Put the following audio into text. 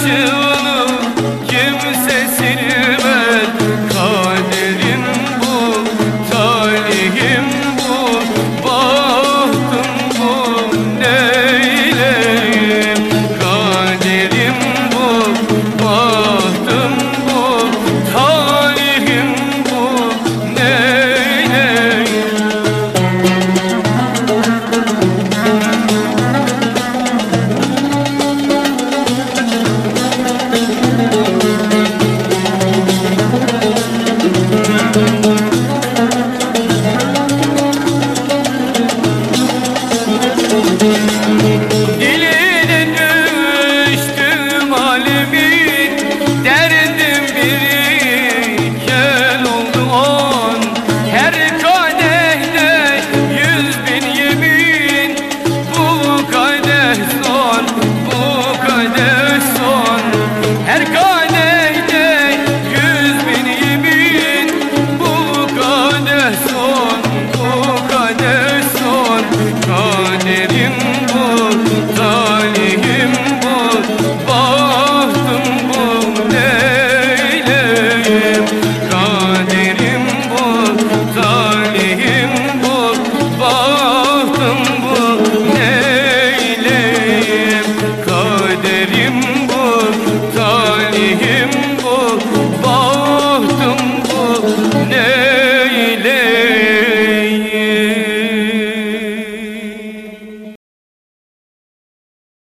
aşığını kimse silmez. Kaderim bu, talihim bu, bahtım bu, neyleyim? Kaderim bu, bahtım bu, talihim bu, neyleyim? Diline düştüm halimin, derdim biriken oldu on. Her kadehde 100.000 yemin, bu kadeh son, bu kadeh son. Her kadehde 100.000 yemin, bu kadeh son, bu kadeh son. Kaderim